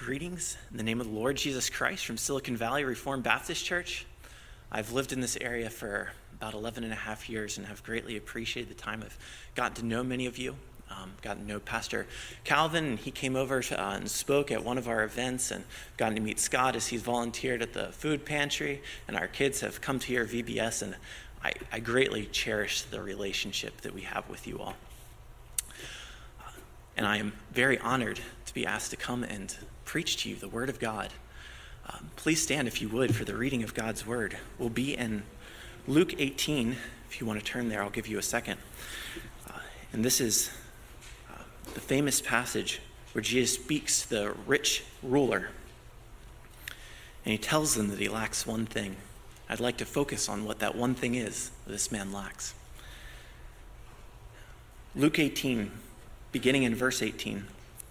Greetings in the name of the Lord Jesus Christ from Silicon Valley Reformed Baptist Church. I've lived in this area for about 11 and a half years and have greatly appreciated the time. I've gotten to know many of you, gotten to know Pastor Calvin, and he came over and spoke at one of our events, and gotten to meet Scott as he's volunteered at the food pantry, and our kids have come to hear VBS, and I greatly cherish the relationship that we have with you all. And I am very honored to be asked to come and preach to you the Word of God. Please stand, if you would, for the reading of God's Word. We'll be in Luke 18. If you want to turn there, I'll give you a second. And this is the famous passage where Jesus speaks to the rich ruler. And he tells them that he lacks one thing. I'd like to focus on what that one thing is that this man lacks. Luke 18, beginning in verse 18.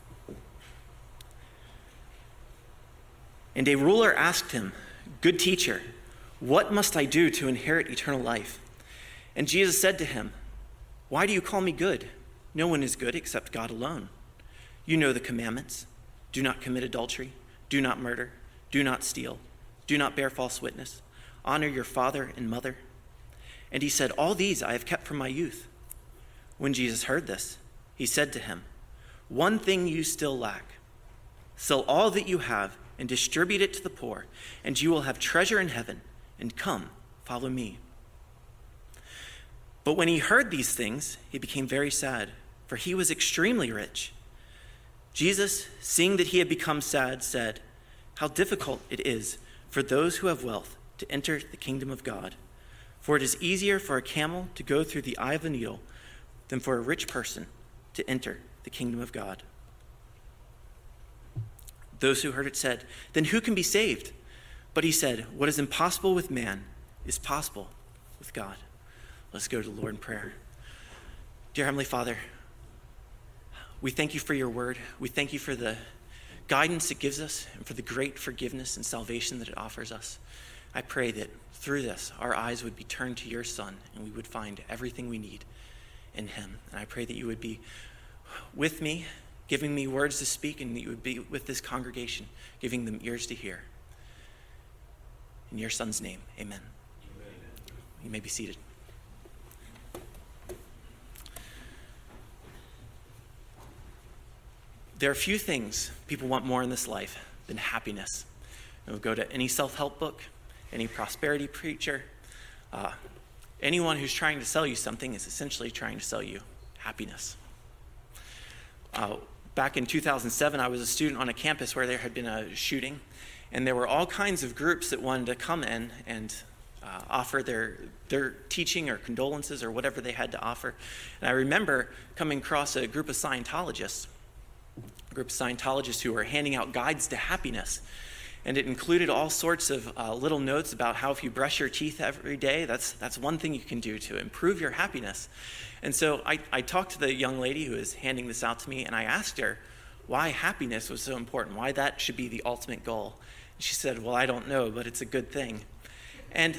And a ruler asked him, "Good teacher, what must I do to inherit eternal life?" And Jesus said to him, "Why do you call me good? No one is good except God alone. You know the commandments. Do not commit adultery. Do not murder. Do not steal. Do not bear false witness. Honor your father and mother." And he said, "All these I have kept from my youth." When Jesus heard this, he said to him, "One thing you still lack. Sell all that you have and distribute it to the poor, and you will have treasure in heaven, and come, follow me." But when he heard these things, he became very sad, for he was extremely rich. Jesus, seeing that he had become sad, said, "How difficult it is for those who have wealth to enter the kingdom of God. For it is easier for a camel to go through the eye of a needle than for a rich person to enter the kingdom of God." Those who heard it said, "Then who can be saved?" But he said, "What is impossible with man is possible with God." Let's go to the Lord in prayer. Dear Heavenly Father, we thank you for your word. We thank you for the guidance it gives us and for the great forgiveness and salvation that it offers us. I pray that through this, our eyes would be turned to your Son and we would find everything we need in him. And I pray that you would be with me, giving me words to speak, and that you would be with this congregation, giving them ears to hear. In your Son's name, amen. Amen. You may be seated. There are few things people want more in this life than happiness. And we'll go to any self-help book, any prosperity preacher, anyone who's trying to sell you something is essentially trying to sell you happiness. Back in 2007, I was a student on a campus where there had been a shooting, and there were all kinds of groups that wanted to come in and offer their teaching or condolences or whatever they had to offer. And I remember coming across a group of Scientologists who were handing out guides to happiness. And it included all sorts of little notes about how if you brush your teeth every day, that's one thing you can do to improve your happiness. And so I talked to the young lady who was handing this out to me, and I asked her why happiness was so important, why that should be the ultimate goal. And she said, "Well, I don't know, but it's a good thing." And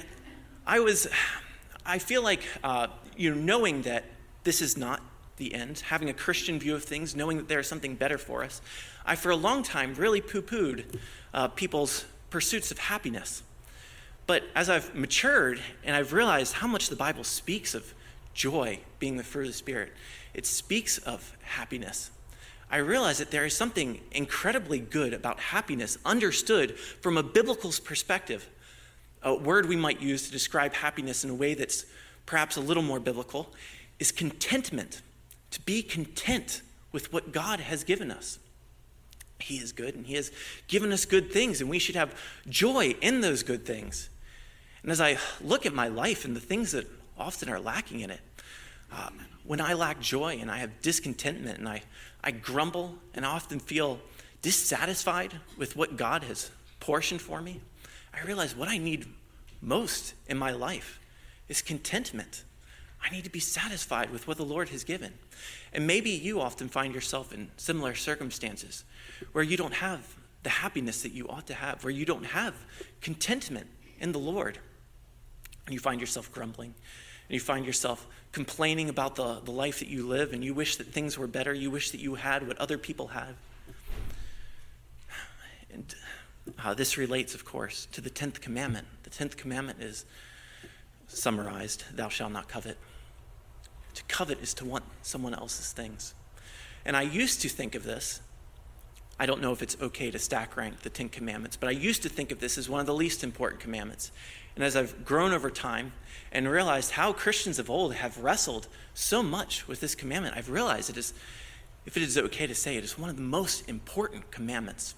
I feel like knowing that this is not the end, having a Christian view of things, knowing that there is something better for us, I for a long time really poo-pooed people's pursuits of happiness. But as I've matured and I've realized how much the Bible speaks of joy being the fruit of the Spirit, it speaks of happiness. I realize that there is something incredibly good about happiness understood from a biblical perspective. A word we might use to describe happiness in a way that's perhaps a little more biblical is contentment. To be content with what God has given us. He is good, and he has given us good things, and we should have joy in those good things. And as I look at my life and the things that often are lacking in it, when I lack joy and I have discontentment and I grumble and I often feel dissatisfied with what God has portioned for me, I realize what I need most in my life is contentment. I need to be satisfied with what the Lord has given. And maybe you often find yourself in similar circumstances where you don't have the happiness that you ought to have, where you don't have contentment in the Lord. And you find yourself grumbling, and you find yourself complaining about the life that you live, and you wish that things were better. You wish that you had what other people had. And this relates, of course, to the 10th commandment. The 10th commandment is summarized, thou shalt not covet. To covet is to want someone else's things. And I used to think of this, I don't know if it's okay to stack rank the 10 commandments, but I used to think of this as one of the least important commandments. And as I've grown over time and realized how Christians of old have wrestled so much with this commandment, I've realized it is, if it is okay to say, it is one of the most important commandments.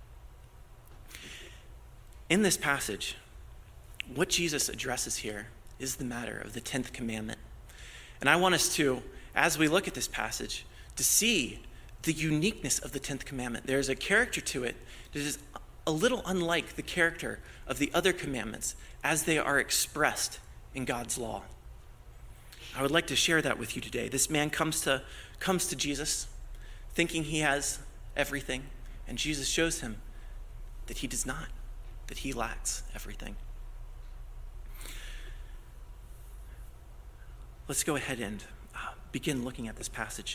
In this passage, what Jesus addresses here is the matter of the 10th commandment. And I want us to, as we look at this passage, to see the uniqueness of the 10th commandment. There's a character to it that is a little unlike the character of the other commandments as they are expressed in God's law. I would like to share that with you today. This man comes to Jesus thinking he has everything, and Jesus shows him that he does not, that he lacks everything. Let's go ahead and begin looking at this passage.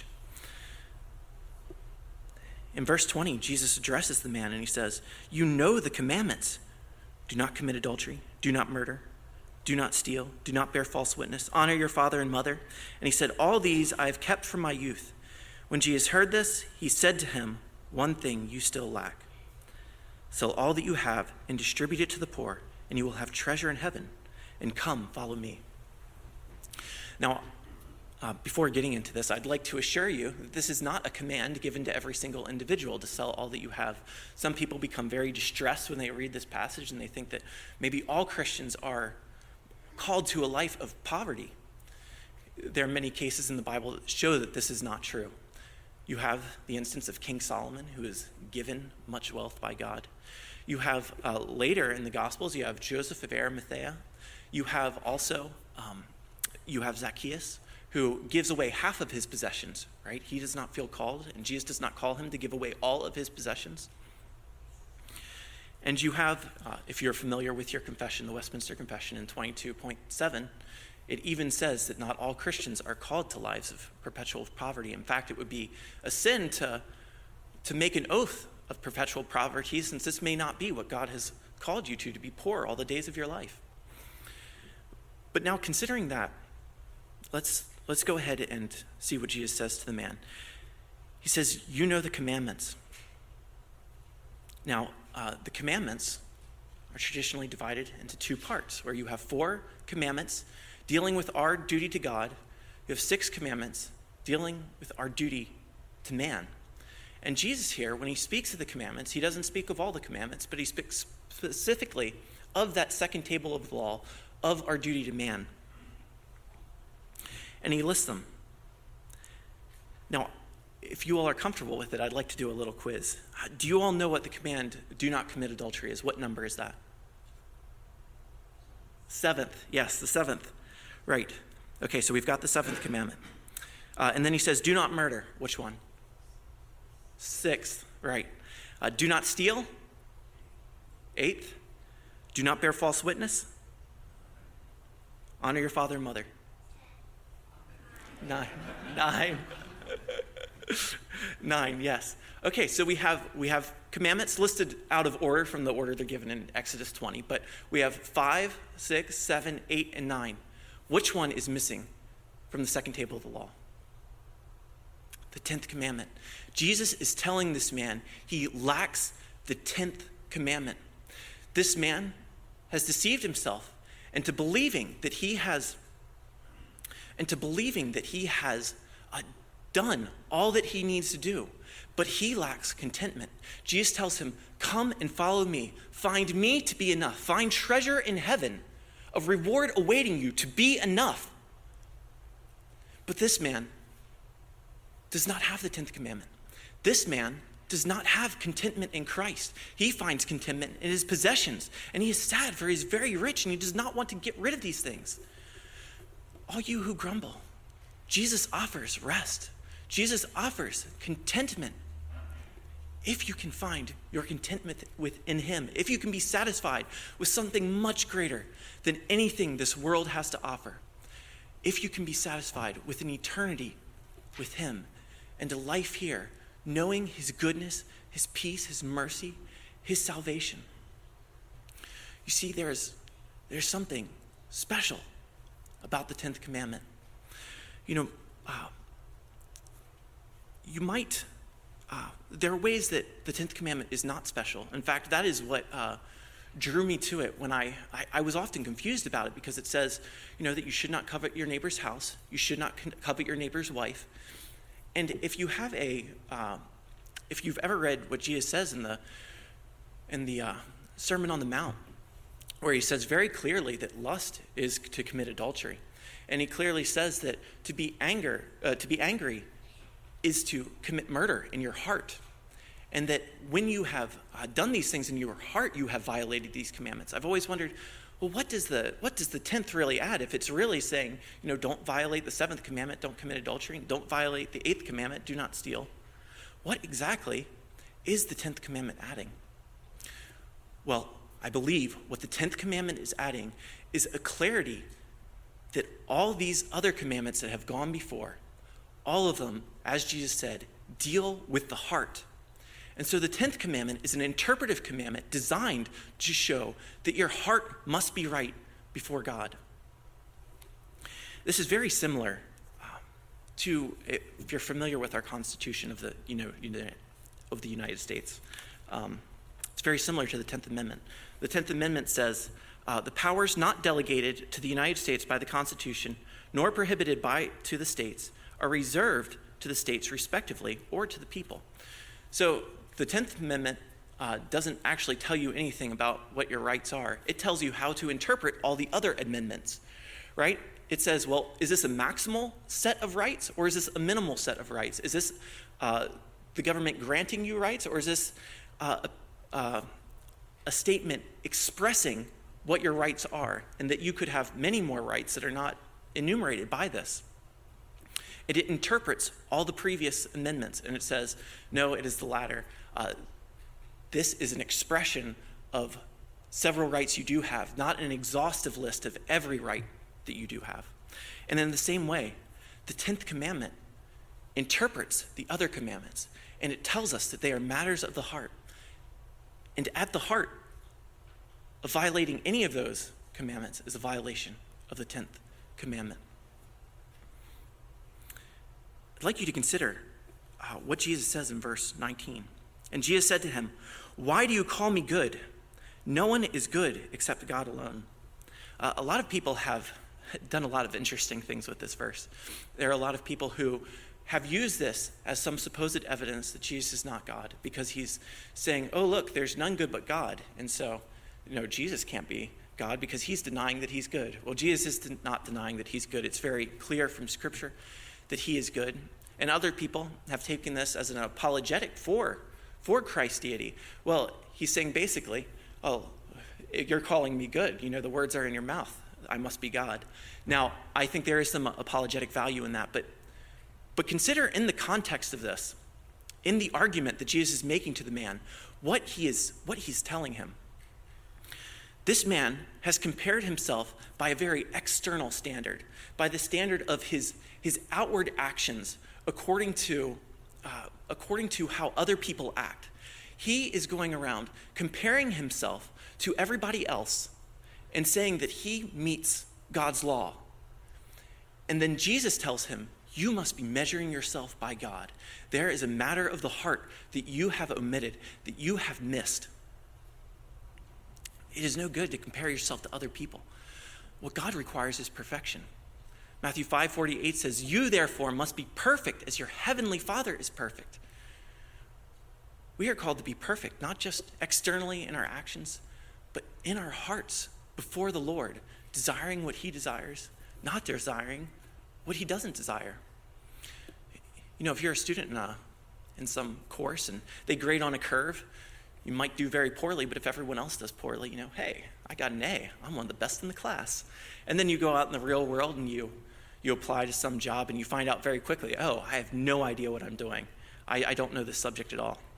In verse 20, Jesus addresses the man and he says, you know the commandments. Do not commit adultery. Do not murder. Do not steal. Do not bear false witness. Honor your father and mother. And he said, all these I have kept from my youth. When Jesus heard this, he said to him, one thing you still lack. Sell all that you have and distribute it to the poor, and you will have treasure in heaven. And come, follow me. Now, before getting into this, I'd like to assure you that this is not a command given to every single individual to sell all that you have. Some people become very distressed when they read this passage and they think that maybe all Christians are called to a life of poverty. There are many cases in the Bible that show that this is not true. You have the instance of King Solomon, who is given much wealth by God. You have later in the Gospels, you have Joseph of Arimathea. You have also Zacchaeus, who gives away half of his possessions, right? He does not feel called, and Jesus does not call him to give away all of his possessions. And you have, if you're familiar with your confession, the Westminster Confession in 22.7, it even says that not all Christians are called to lives of perpetual poverty. In fact, it would be a sin to make an oath of perpetual poverty, since this may not be what God has called you to be poor all the days of your life. But now, considering that, let's go ahead and see what Jesus says to the man. He says, you know the commandments. Now, the commandments are traditionally divided into two parts, where you have 4 commandments dealing with our duty to God. You have 6 commandments dealing with our duty to man. And Jesus here, when he speaks of the commandments, he doesn't speak of all the commandments, but he speaks specifically of that second table of the law, of our duty to man. And he lists them. Now, if you all are comfortable with it, I'd like to do a little quiz. Do you all know what the command, do not commit adultery, is? What number is that? 7th. Yes, the 7th. Right. Okay, so we've got the 7th commandment. And then he says, do not murder. Which one? 6th. Right. Do not steal. 8th. Do not bear false witness. Honor your father and mother. 9. 9, yes. Okay, so we have commandments listed out of order from the order they're given in Exodus 20, but we have 5, 6, 7, 8, and 9. Which one is missing from the second table of the law? The 10th commandment. Jesus is telling this man he lacks the 10th commandment. This man has deceived himself into believing that he has done all that he needs to do, but he lacks contentment. Jesus tells him, come and follow me. Find me to be enough. Find treasure in heaven, a reward awaiting you to be enough. But this man does not have the 10th commandment. This man does not have contentment in Christ. He finds contentment in his possessions, and he is sad, for he is very rich, and he does not want to get rid of these things. All you who grumble, Jesus offers rest. Jesus offers contentment. If you can find your contentment within him, if you can be satisfied with something much greater than anything this world has to offer, if you can be satisfied with an eternity with him and a life here, knowing his goodness, his peace, his mercy, his salvation. You see, there's something special about the 10th commandment. You might, there are ways that the 10th commandment is not special. In fact, that is what drew me to it when I was often confused about it, because it says, that you should not covet your neighbor's house, you should not covet your neighbor's wife. And if you have if you've ever read what Jesus says in the Sermon on the Mount, where he says very clearly that lust is to commit adultery, and he clearly says that to be angry is to commit murder in your heart, and that when you have done these things in your heart, you have violated these commandments. I've always wondered, well, what does the 10th really add? If it's really saying, don't violate the 7th commandment, don't commit adultery, don't violate the 8th commandment, do not steal. What exactly is the 10th commandment adding? Well, I believe what the 10th commandment is adding is a clarity that all these other commandments that have gone before, all of them, as Jesus said, deal with the heart. And so the 10th commandment is an interpretive commandment designed to show that your heart must be right before God. This is very similar to, if you're familiar with our Constitution of the United States. It's very similar to the 10th Amendment. The 10th Amendment says, the powers not delegated to the United States by the Constitution, nor prohibited to the states, are reserved to the states respectively or to the people. So the 10th Amendment doesn't actually tell you anything about what your rights are. It tells you how to interpret all the other amendments, right? It says, well, is this a maximal set of rights, or is this a minimal set of rights? Is this the government granting you rights, or is this a statement expressing what your rights are, and that you could have many more rights that are not enumerated by this? It interprets all the previous amendments, and it says, no, it is the latter. This is an expression of several rights you do have, not an exhaustive list of every right that you do have. And in the same way, the 10th commandment interprets the other commandments, and it tells us that they are matters of the heart. And at the heart of violating any of those commandments is a violation of the 10th commandment. I'd like you to consider what Jesus says in verse 19. And Jesus said to him, "Why do you call me good? No one is good except God alone." A lot of people have done a lot of interesting things with this verse. There are a lot of people who have used this as some supposed evidence that Jesus is not God, because he's saying, oh, look, there's none good but God. And so, Jesus can't be God because he's denying that he's good. Well, Jesus is not denying that he's good. It's very clear from Scripture that he is good. And other people have taken this as an apologetic for Christ's deity. Well, he's saying basically, oh, you're calling me good. The words are in your mouth. I must be God. Now, I think there is some apologetic value in that, but consider in the context of this, in the argument that Jesus is making to the man, what he's telling him. This man has compared himself by a very external standard, by the standard of his outward actions according to how other people act. He is going around comparing himself to everybody else and saying that he meets God's law. And then Jesus tells him, you must be measuring yourself by God. There is a matter of the heart that you have omitted, that you have missed. It is no good to compare yourself to other people. What God requires is perfection. Matthew 5:48 says, you therefore must be perfect as your heavenly Father is perfect. We are called to be perfect, not just externally in our actions, but in our hearts before the Lord, desiring what he desires, not desiring what he doesn't desire. If you're a student in some course and they grade on a curve, you might do very poorly, but if everyone else does poorly, hey, I got an A. I'm one of the best in the class. And then you go out in the real world and you apply to some job and you find out very quickly, oh, I have no idea what I'm doing. I don't know this subject at all.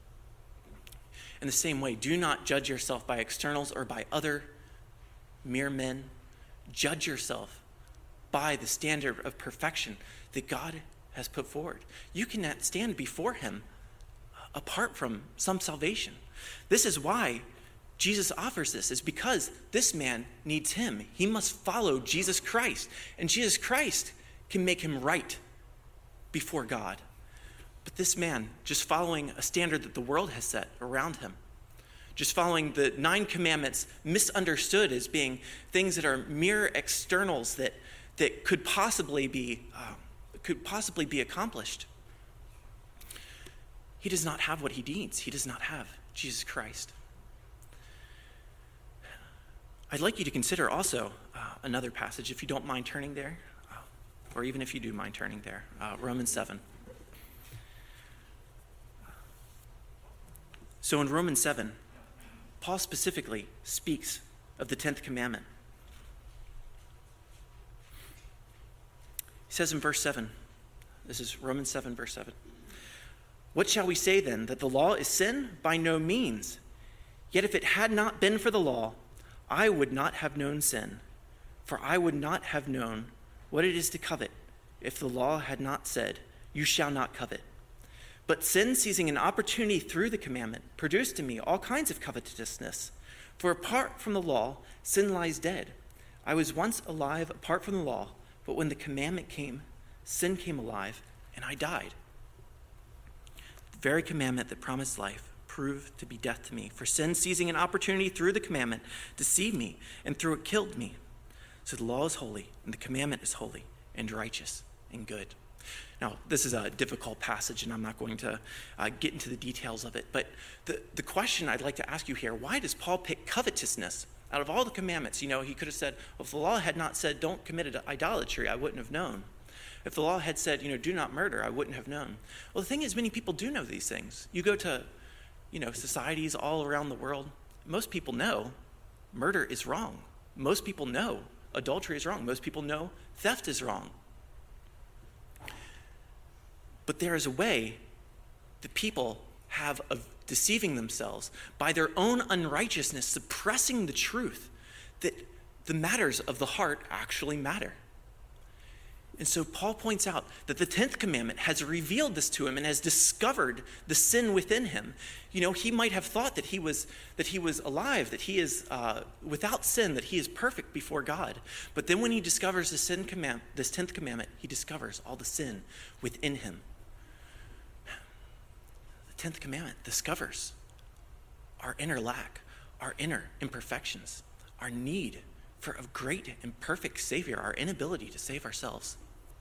In the same way, do not judge yourself by externals or by other mere men. Judge yourself by the standard of perfection that God has put forward. You cannot stand before him apart from some salvation. This is why Jesus offers this, is because this man needs him. He must follow Jesus Christ, and Jesus Christ can make him right before God. But this man, just following a standard that the world has set around him, just following the 9 commandments, misunderstood as being things that are mere externals that could possibly be accomplished. He does not have what he needs. He does not have Jesus Christ. I'd like you to consider also another passage, if you don't mind turning there, or even if you do mind turning there, Romans 7. So in Romans 7, Paul specifically speaks of the 10th commandment. He says in verse 7, this is Romans 7, verse 7. What shall we say then? That the law is sin? By no means. Yet if it had not been for the law, I would not have known sin. For I would not have known what it is to covet if the law had not said, you shall not covet. But sin, seizing an opportunity through the commandment, produced in me all kinds of covetousness. For apart from the law, sin lies dead. I was once alive apart from the law, but when the commandment came, sin came alive, and I died. The very commandment that promised life proved to be death to me. For sin, seizing an opportunity through the commandment, deceived me, and through it killed me. So the law is holy, and the commandment is holy, and righteous, and good. Now, this is a difficult passage, and I'm not going to get into the details of it. But the question I'd like to ask you here, why does Paul pick covetousness out of all the commandments? He could have said, well, if the law had not said, don't commit idolatry, I wouldn't have known. If the law had said, do not murder, I wouldn't have known. Well, the thing is, many people do know these things. You go to, societies all around the world, most people know murder is wrong. Most people know adultery is wrong. Most people know theft is wrong. But there is a way that people have of deceiving themselves by their own unrighteousness, suppressing the truth that the matters of the heart actually matter. And so Paul points out that the 10th commandment has revealed this to him and has discovered the sin within him. He might have thought that he was alive, that he is without sin, that he is perfect before God. But then when he discovers this 10th commandment, he discovers all the sin within him. The 10th commandment discovers our inner lack, our inner imperfections, our need for a great and perfect Savior, our inability to save ourselves.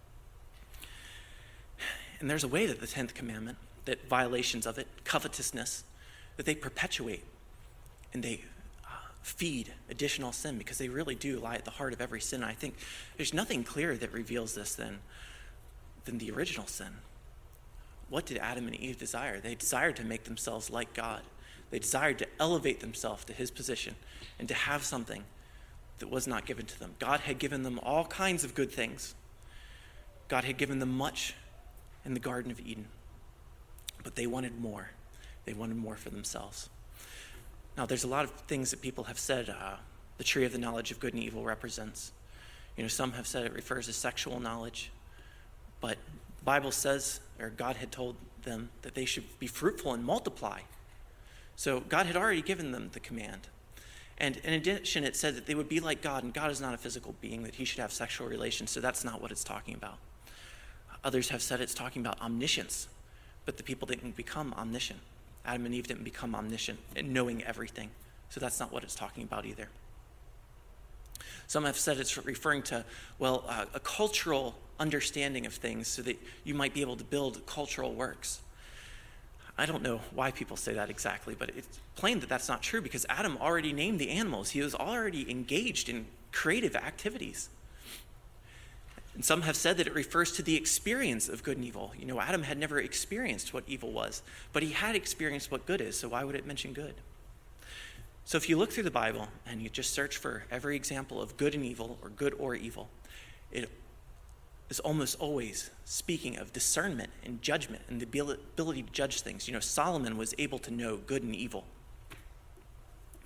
And there's a way that the 10th commandment, that violations of it, covetousness, that they perpetuate and they feed additional sin, because they really do lie at the heart of every sin. And I think there's nothing clearer that reveals this than the original sin. What did Adam and Eve desire? They desired to make themselves like God. They desired to elevate themselves to his position and to have something that was not given to them. God had given them all kinds of good things. God had given them much in the Garden of Eden. But they wanted more. They wanted more for themselves. Now, there's a lot of things that people have said the tree of the knowledge of good and evil represents. Some have said it refers to sexual knowledge. But the Bible says, or God had told them, that they should be fruitful and multiply. So God had already given them the command. And in addition, it said that they would be like God, and God is not a physical being, that he should have sexual relations, so that's not what it's talking about. Others have said it's talking about omniscience, but the people didn't become omniscient. Adam and Eve didn't become omniscient and knowing everything, so that's not what it's talking about either. Some have said it's referring to, a cultural understanding of things so that you might be able to build cultural works. I don't know why people say that exactly, but it's plain that that's not true, because Adam already named the animals. He was already engaged in creative activities. And some have said that it refers to the experience of good and evil. Adam had never experienced what evil was, but he had experienced what good is, so why would it mention good? So if you look through the Bible and you just search for every example of good and evil, or good or evil, it is almost always speaking of discernment and judgment and the ability to judge things. Solomon was able to know good and evil.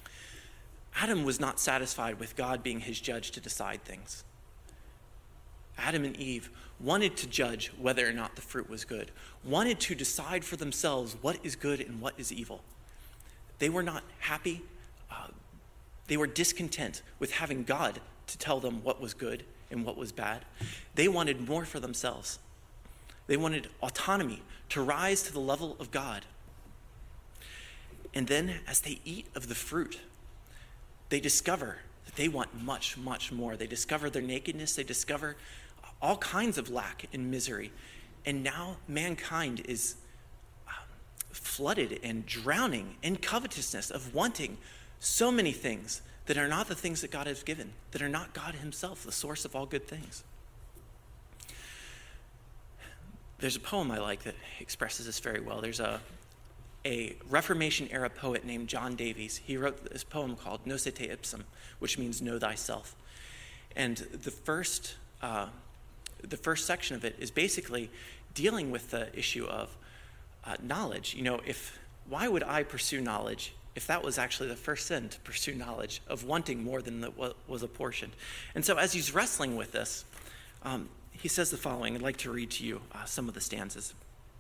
Adam was not satisfied with God being his judge to decide things. Adam and Eve, wanted to judge whether or not the fruit was good, wanted to decide for themselves what is good and what is evil. They were not happy. They were discontent with having God to tell them what was good and what was bad. They wanted more for themselves. They wanted autonomy to rise to the level of God. And then as they eat of the fruit, they discover that they want much, much more. They discover their nakedness. They discover all kinds of lack and misery. And now mankind is flooded and drowning in covetousness of wanting so many things that are not the things that God has given, that are not God himself, the source of all good things. There's a poem I like that expresses this very well. There's a Reformation-era poet named John Davies. He wrote this poem called Nocte Ipsum, which means know thyself. And the first section of it is basically dealing with the issue of knowledge. Why would I pursue knowledge if that was actually the first sin, to pursue knowledge, of wanting more than what was apportioned? And so as he's wrestling with this, he says the following. I'd like to read to you some of the stanzas.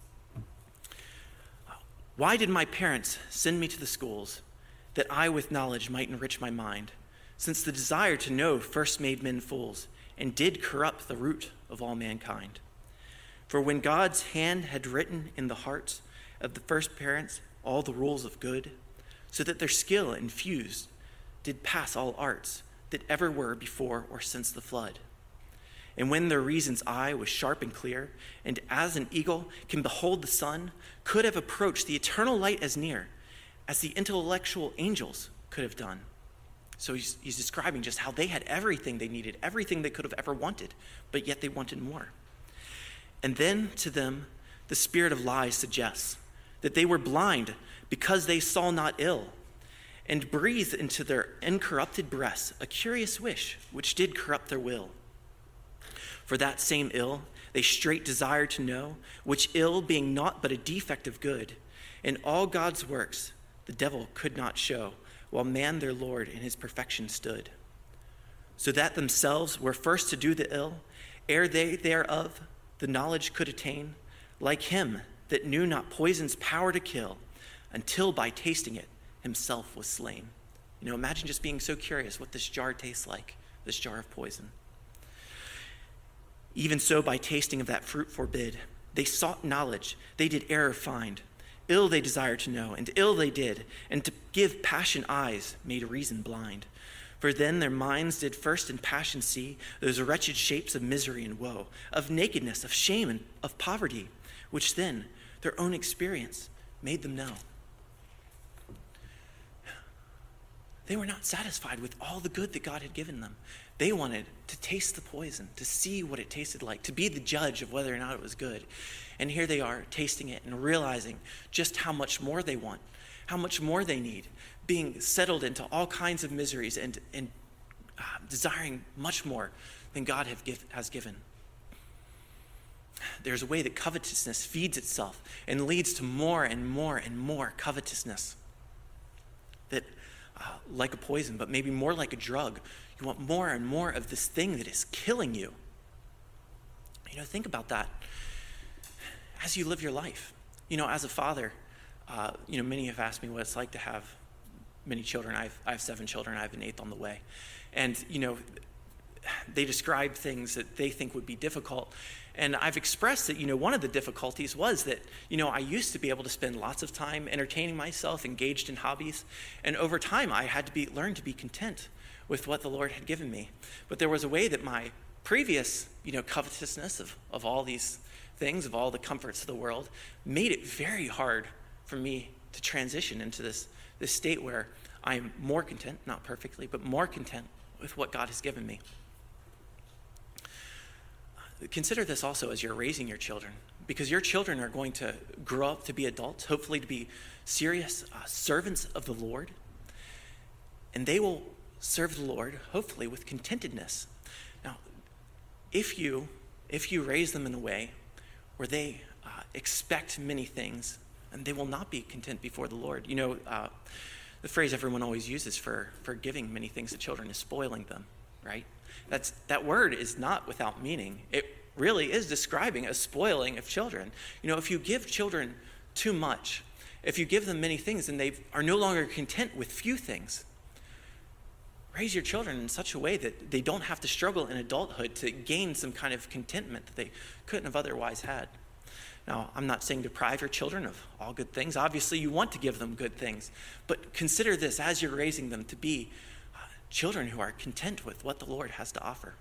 Why did my parents send me to the schools, that I with knowledge might enrich my mind, since the desire to know first made men fools, and did corrupt the root of all mankind? For when God's hand had written in the hearts of the first parents all the rules of good, so that their skill infused did pass all arts that ever were before or since the flood. And when their reason's eye was sharp and clear, and as an eagle can behold the sun, could have approached the eternal light as near as the intellectual angels could have done. So he's describing just how they had everything they needed, everything they could have ever wanted, but yet they wanted more. And then to them, the spirit of lies suggests that they were blind because they saw not ill, and breathed into their incorrupted breasts a curious wish which did corrupt their will. For that same ill they straight desired to know, which ill being naught but a defect of good, in all God's works the devil could not show, while man their Lord in his perfection stood. So that themselves were first to do the ill, ere they thereof the knowledge could attain, like him that knew not poison's power to kill, until by tasting it himself was slain. Imagine just being so curious what this jar tastes like, this jar of poison. Even so, by tasting of that fruit forbid, they sought knowledge, they did error find. Ill they desired to know, and ill they did, and to give passion eyes made reason blind. For then their minds did first in passion see those wretched shapes of misery and woe, of nakedness, of shame, and of poverty, which then their own experience made them know. They were not satisfied with all the good that God had given them. They wanted to taste the poison, to see what it tasted like, to be the judge of whether or not it was good. And here they are tasting it and realizing just how much more they want, how much more they need, being settled into all kinds of miseries and desiring much more than God has given. There's a way that covetousness feeds itself and leads to more and more and more covetousness. That like a poison, but maybe more like a drug. You want more and more of this thing that is killing you. Think about that as you live your life. As a father, many have asked me what it's like to have many children. I have 7 children. I have an 8th on the way. And, they describe things that they think would be difficult. And I've expressed that, one of the difficulties was that, I used to be able to spend lots of time entertaining myself, engaged in hobbies. And over time, I had to learn to be content with what the Lord had given me. But there was a way that my previous, covetousness of all these things, of all the comforts of the world, made it very hard for me to transition into this state where I am more content, not perfectly, but more content with what God has given me. Consider this also as you're raising your children, because your children are going to grow up to be adults, hopefully to be serious servants of the Lord, and they will serve the Lord, hopefully, with contentedness. Now, if you raise them in a way where they expect many things, and they will not be content before the Lord. The phrase everyone always uses for giving many things to children is spoiling them. right? That word is not without meaning. It really is describing a spoiling of children. If you give children too much, if you give them many things, then they are no longer content with few things. Raise your children in such a way that they don't have to struggle in adulthood to gain some kind of contentment that they couldn't have otherwise had. Now, I'm not saying deprive your children of all good things. Obviously, you want to give them good things. But consider this as you're raising them to be children who are content with what the Lord has to offer.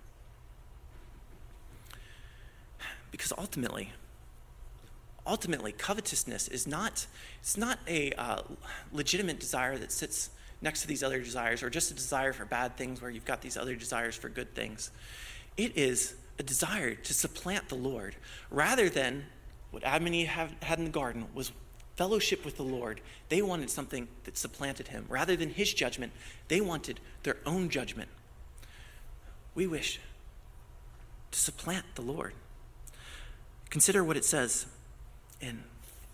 Because ultimately, covetousness is not a legitimate desire that sits next to these other desires, or just a desire for bad things where you've got these other desires for good things. It is a desire to supplant the Lord, rather than what Adam and Eve had in the garden was fellowship with the Lord. They wanted something that supplanted him. Rather than his judgment, they wanted their own judgment. We wish to supplant the Lord. Consider what it says in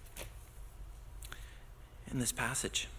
this passage.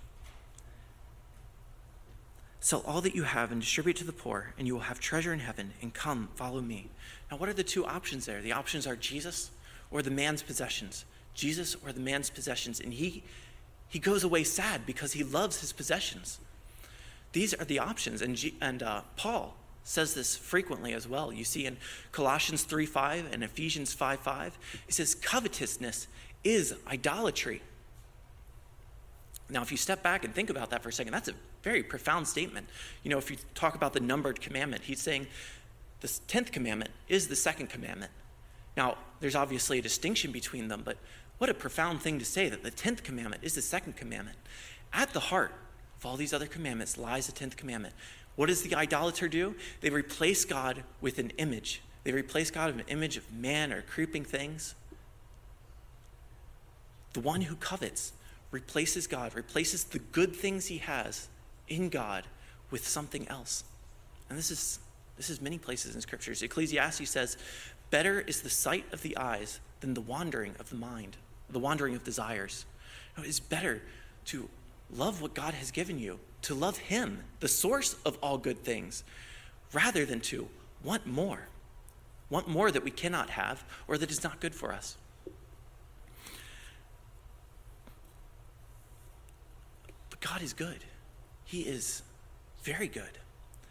Sell all that you have and distribute to the poor, and you will have treasure in heaven, and come, follow me. Now, what are the two options there? The options are Jesus or the man's possessions. Jesus or the man's possessions. And he goes away sad because he loves his possessions. These are the options. And Paul says this frequently as well. You see in Colossians 3:5 and Ephesians 5:5, he says, covetousness is idolatry. Now, if you step back and think about that for a second, that's a very profound statement. If you talk about the numbered commandment, he's saying the 10th commandment is the second commandment. Now, there's obviously a distinction between them, but what a profound thing to say that the 10th commandment is the second commandment. At the heart of all these other commandments lies the 10th commandment. What does the idolater do? They replace God with an image. They replace God with an image of man or creeping things. The one who covets replaces God, replaces the good things he has in God with something else. And this is many places in scriptures. Ecclesiastes says, better is the sight of the eyes than the wandering of the mind, the wandering of desires. It is better to love what God has given you, to love him, the source of all good things, rather than to want more that we cannot have or that is not good for us. But God is good. He is very good.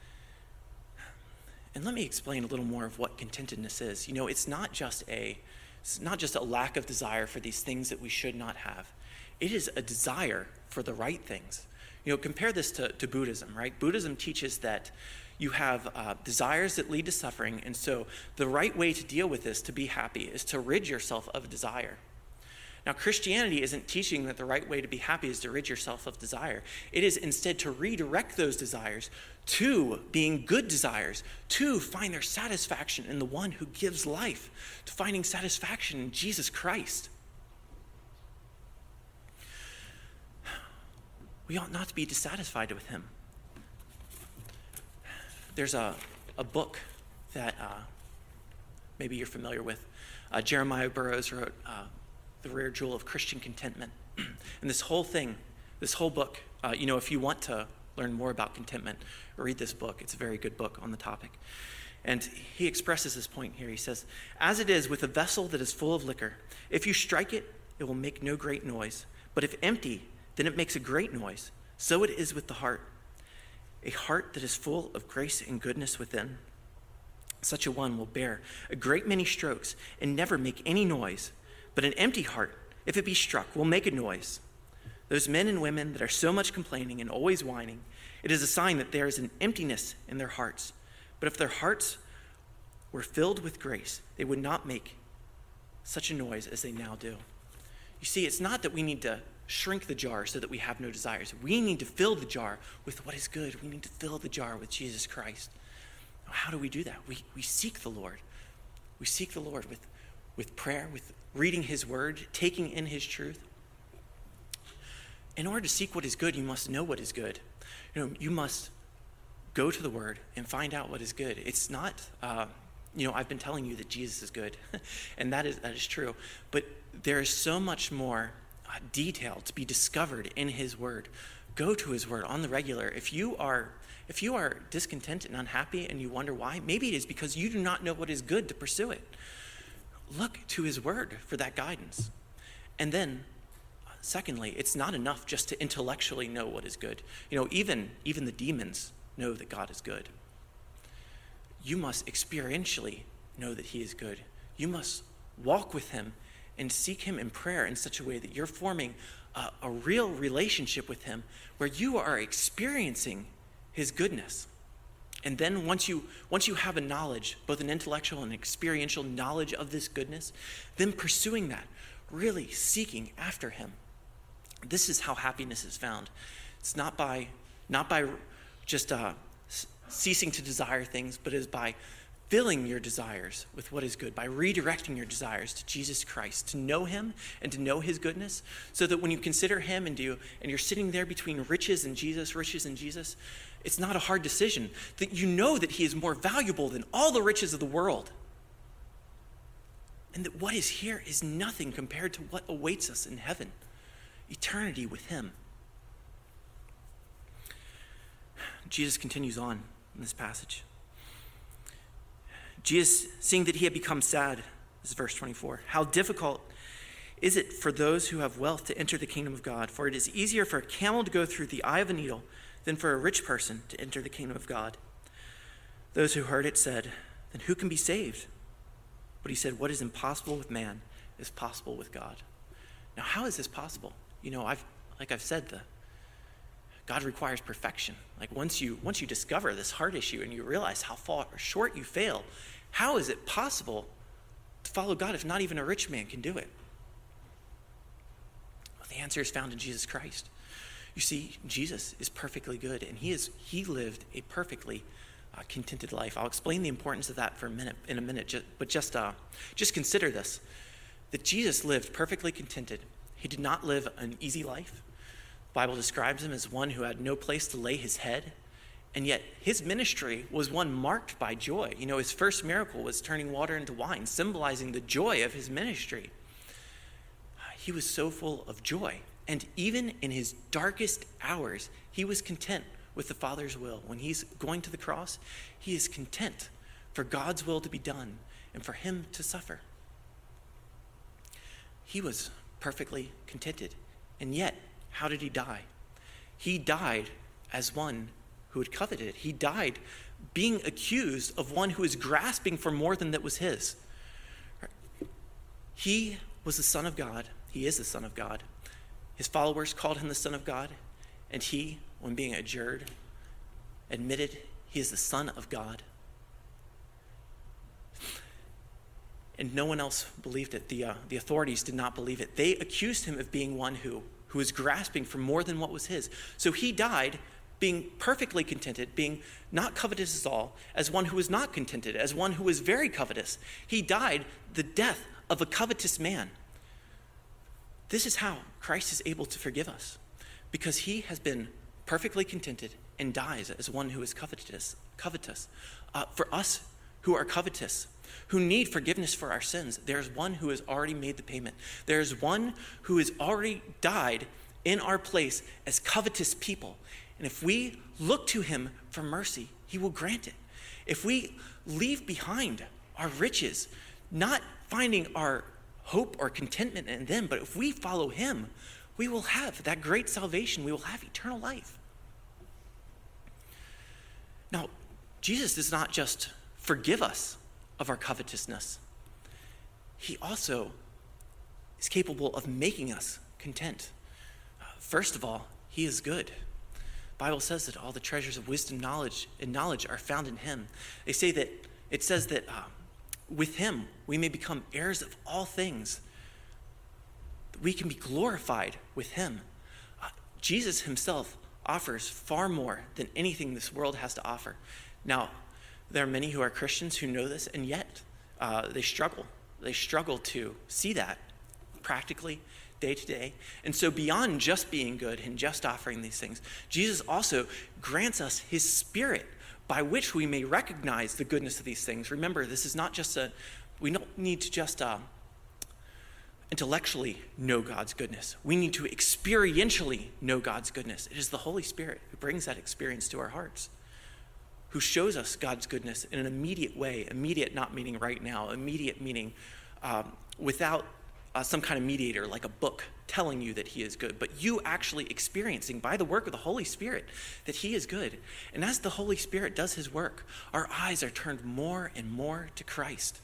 And let me explain a little more of what contentedness is. It's not just a lack of desire for these things that we should not have. It is a desire for the right things. Compare this to Buddhism, right? Buddhism teaches that you have desires that lead to suffering, and so the right way to deal with this, to be happy, is to rid yourself of desire. Now, Christianity isn't teaching that the right way to be happy is to rid yourself of desire. It is instead to redirect those desires to being good desires, to find their satisfaction in the one who gives life, to finding satisfaction in Jesus Christ. We ought not to be dissatisfied with him. There's a book that maybe you're familiar with. Jeremiah Burroughs wrote The Rare Jewel of Christian Contentment. And this whole book, if you want to learn more about contentment, read this book. It's a very good book on the topic. And he expresses this point here. He says, as it is with a vessel that is full of liquor, if you strike it, it will make no great noise. But if empty, then it makes a great noise. So it is with the heart. A heart that is full of grace and goodness within. Such a one will bear a great many strokes and never make any noise. But an empty heart, if it be struck, will make a noise. Those men and women that are so much complaining and always whining, it is a sign that there is an emptiness in their hearts. But if their hearts were filled with grace, they would not make such a noise as they now do. You see, it's not that we need to shrink the jar so that we have no desires. We need to fill the jar with what is good. We need to fill the jar with Jesus Christ. Now, how do we do that? We seek the Lord. We seek the Lord with prayer, with reading his word, taking in his truth. In order to seek what is good, you must know what is good. You must go to the word and find out what is good. It's not, I've been telling you that Jesus is good, and that is true. But there is so much more detail to be discovered in his word. Go to his word on the regular. If you are discontent and unhappy and you wonder why, maybe it is because you do not know what is good to pursue it. Look to his word for that guidance. And then, secondly, it's not enough just to intellectually know what is good. Even the demons know that God is good. You must experientially know that he is good. You must walk with him and seek him in prayer in such a way that you're forming a real relationship with him where you are experiencing his goodness. And then once you have a knowledge, both an intellectual and experiential knowledge of this goodness, then pursuing that, really seeking after him. This is how happiness is found. It's not by just ceasing to desire things, but is by filling your desires with what is good, by redirecting your desires to Jesus Christ, to know him and to know his goodness, so that when you consider him and you're sitting there between riches and Jesus, it's not a hard decision, that you know that he is more valuable than all the riches of the world. And that what is here is nothing compared to what awaits us in heaven, eternity with him. Jesus continues on in this passage. Jesus, seeing that he had become sad, this is verse 24, how difficult is it for those who have wealth to enter the kingdom of God? For it is easier for a camel to go through the eye of a needle than for a rich person to enter the kingdom of God. Those who heard it said, then who can be saved? But he said, what is impossible with man is possible with God. Now, how is this possible? I've said, God requires perfection. Like once you discover this heart issue and you realize how far short you fail, how is it possible to follow God if not even a rich man can do it? Well, the answer is found in Jesus Christ. You see, Jesus is perfectly good, and he lived a perfectly contented life. I'll explain the importance of that in a minute. But just consider this: that Jesus lived perfectly contented. He did not live an easy life. The Bible describes him as one who had no place to lay his head, and yet his ministry was one marked by joy. His first miracle was turning water into wine, symbolizing the joy of his ministry. He was so full of joy, and even in his darkest hours, he was content with the Father's will. When he's going to the cross, he is content for God's will to be done and for him to suffer. He was perfectly contented, and yet, how did he die? He died as one who had coveted. He died being accused of one who was grasping for more than that was his. He was the Son of God. He is the Son of God. His followers called him the Son of God, and he, when being adjured, admitted he is the Son of God. And no one else believed it. The authorities did not believe it. They accused him of being one who was grasping for more than what was his. So he died being perfectly contented, being not covetous at all, as one who was not contented, as one who was very covetous. He died the death of a covetous man. This is how Christ is able to forgive us, because he has been perfectly contented and dies as one who is covetous. For us who are covetous, who need forgiveness for our sins, there's one who has already made the payment. There's one who has already died in our place as covetous people. And if we look to him for mercy, he will grant it. If we leave behind our riches, not finding our hope or contentment in them, but if we follow him, we will have that great salvation. We will have eternal life. Now, Jesus does not just forgive us of our covetousness. He also is capable of making us content. First of all, he is good. The Bible says that all the treasures of wisdom, knowledge are found in him. It says that with him we may become heirs of all things. We can be glorified with him. Jesus himself offers far more than anything this world has to offer. Now, there are many who are Christians who know this, and yet they struggle. They struggle to see that practically, day to day. And so beyond just being good and just offering these things, Jesus also grants us his Spirit by which we may recognize the goodness of these things. Remember, this is not just we don't need to just intellectually know God's goodness. We need to experientially know God's goodness. It is the Holy Spirit who brings that experience to our hearts, who shows us God's goodness in an immediate way. Immediate not meaning right now, immediate meaning without some kind of mediator like a book telling you that he is good, but you actually experiencing by the work of the Holy Spirit that he is good. And as the Holy Spirit does his work, our eyes are turned more and more to Christ.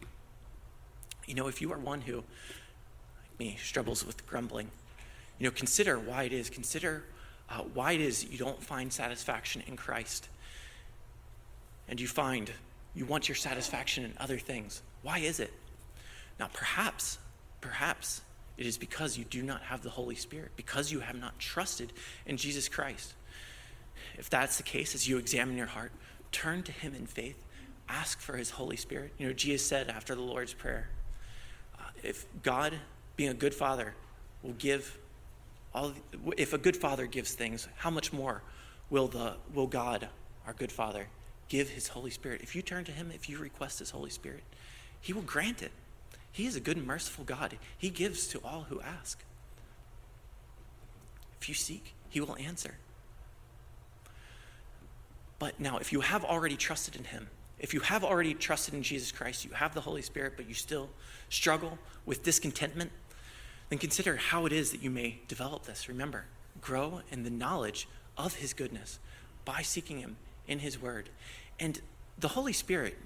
If you are one who, like me, struggles with grumbling, consider why it is. Consider why it is you don't find satisfaction in Christ. And you find you want your satisfaction in other things. Why is it? Now, perhaps it is because you do not have the Holy Spirit, because you have not trusted in Jesus Christ. If that's the case, as you examine your heart, turn to him in faith, ask for his Holy Spirit. Jesus said after the Lord's Prayer, if God, being a good father, will give if a good father gives things, how much more will God, our good father, give his Holy Spirit? If you turn to him, if you request his Holy Spirit, he will grant it. He is a good and merciful God. He gives to all who ask. If you seek, he will answer. But now, if you have already trusted in him, if you have already trusted in Jesus Christ, you have the Holy Spirit, but you still struggle with discontentment, then consider how it is that you may develop this. Remember, grow in the knowledge of his goodness by seeking him in his word. And the Holy Spirit,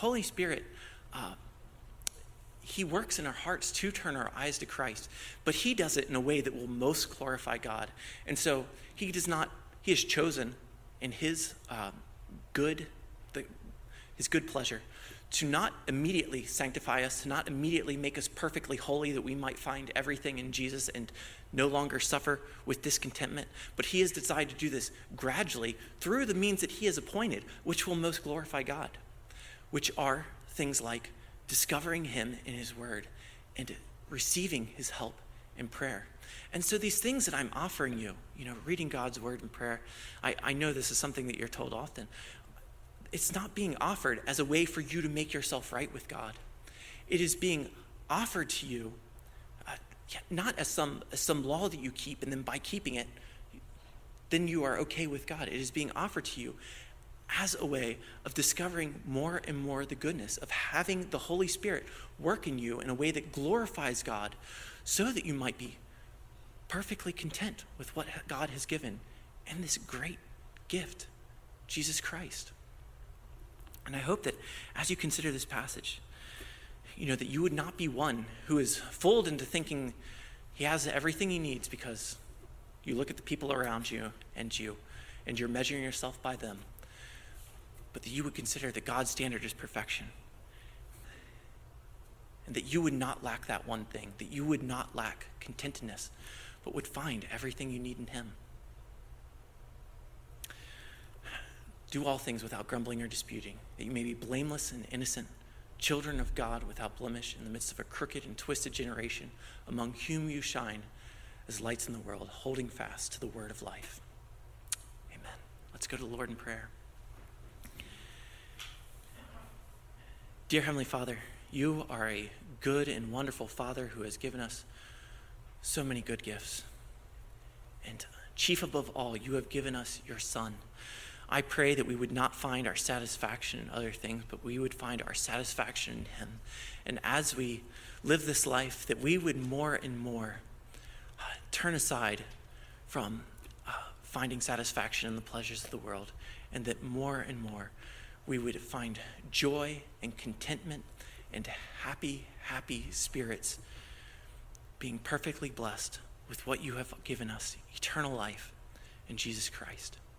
he works in our hearts to turn our eyes to Christ, but he does it in a way that will most glorify God. And so he has chosen in his good pleasure to not immediately sanctify us, to not immediately make us perfectly holy that we might find everything in Jesus and no longer suffer with discontentment. But he has decided to do this gradually through the means that he has appointed, which will most glorify God, which are things like discovering him in his word and receiving his help in prayer. And so these things that I'm offering you, reading God's word in prayer, I know this is something that you're told often. It's not being offered as a way for you to make yourself right with God. It is being offered to you not as some law that you keep, and then by keeping it, then you are okay with God. It is being offered to you as a way of discovering more and more the goodness of having the Holy Spirit work in you in a way that glorifies God, so that you might be perfectly content with what God has given and this great gift, Jesus Christ. And I hope that as you consider this passage, that you would not be one who is fooled into thinking he has everything he needs because you look at the people around you and you're measuring yourself by them, but that you would consider that God's standard is perfection, and that you would not lack that one thing, that you would not lack contentedness, but would find everything you need in him. Do all things without grumbling or disputing, that you may be blameless and innocent, children of God without blemish in the midst of a crooked and twisted generation, among whom you shine as lights in the world, holding fast to the word of life. Amen. Let's go to the Lord in prayer. Dear Heavenly Father, you are a good and wonderful Father who has given us so many good gifts. And chief above all, you have given us your Son. I pray that we would not find our satisfaction in other things, but we would find our satisfaction in him. And as we live this life, that we would more and more turn aside from finding satisfaction in the pleasures of the world, and that more and more we would find joy and contentment and happy spirits, being perfectly blessed with what you have given us, eternal life in Jesus Christ.